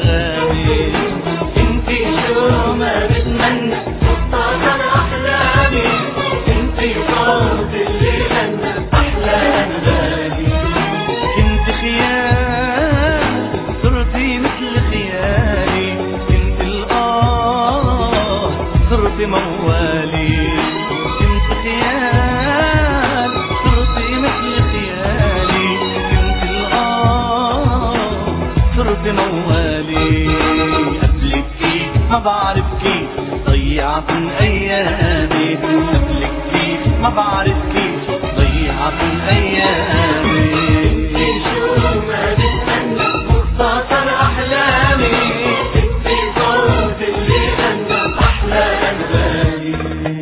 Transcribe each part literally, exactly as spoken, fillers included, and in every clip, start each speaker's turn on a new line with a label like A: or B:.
A: أنغامي. انتي شو ما بتمنى مختصر أحلامي، انتي صوت اللي غنى أحلى أنغامي. كنت خيال صرتي مثل خيالي، كنت الآه صرتي موالي. كنت خيال صرتي مثل خيالي، كنت الآه صرتي موالي. قبلك كيف ما بعرف كيف ضيعت من أيامي، قبلك كيف ما بعرف كيف ضيعت من أيامي. انتي شو ما بتمنى مختصر أحلامي، انتي صوت اللي غنى أحلى أنغامي.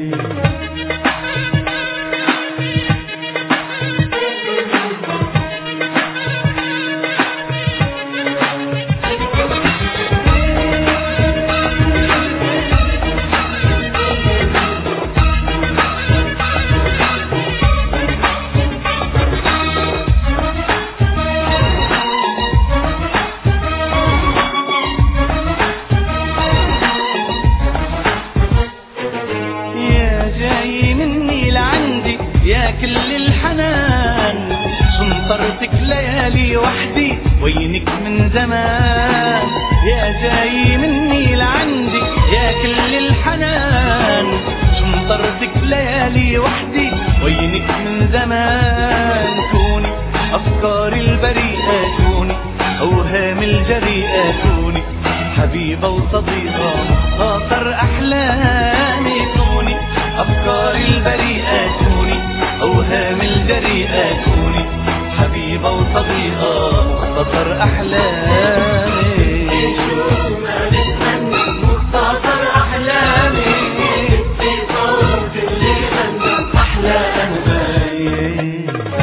A: يا كل الحنان شنطرتك ليالي وحدي وينك من زمان. يا جاي مني لعندي يا كل الحنان شنطرتك ليالي وحدي وينك من زمان. كوني أفكاري البريئة، كوني أوهامي الجريئة، كوني حبيبة وصديقة خاطر أحلامي. كوني أفكاري البريئة، كوني أوهامي الجريئة، كوني حبيبة وصديقة مختصر أحلامي. شو ما بتمنى مختصر أحلامي، انتي صوت اللي غنى أحلى أنغامي.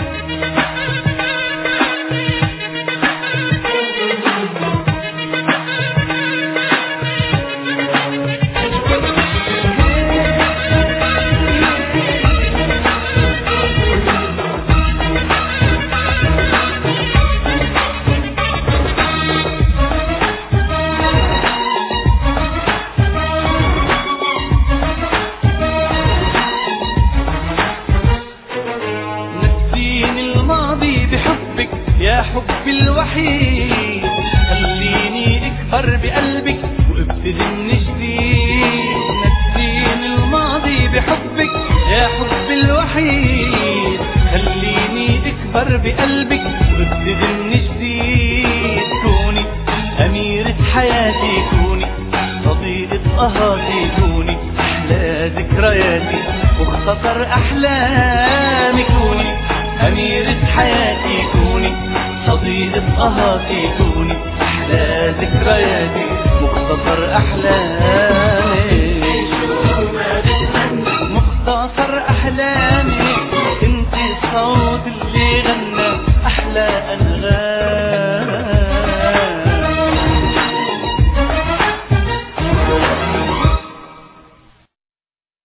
A: يا حبي الوحيد خليني اكبر بقلبك وابتدي من جديد. نسيني الماضي بحبك يا حبي الوحيد خليني اكبر بقلبك وابتدي من جديد. كوني أميرة حياتي، كوني صديقة قهاتي، كوني أحلى ذكرياتي مختصر أحلامي. كوني أميرة حياتي، كوني صديقة قهاتي، كوني أحلى ذكرياتي مختصر أحلامي.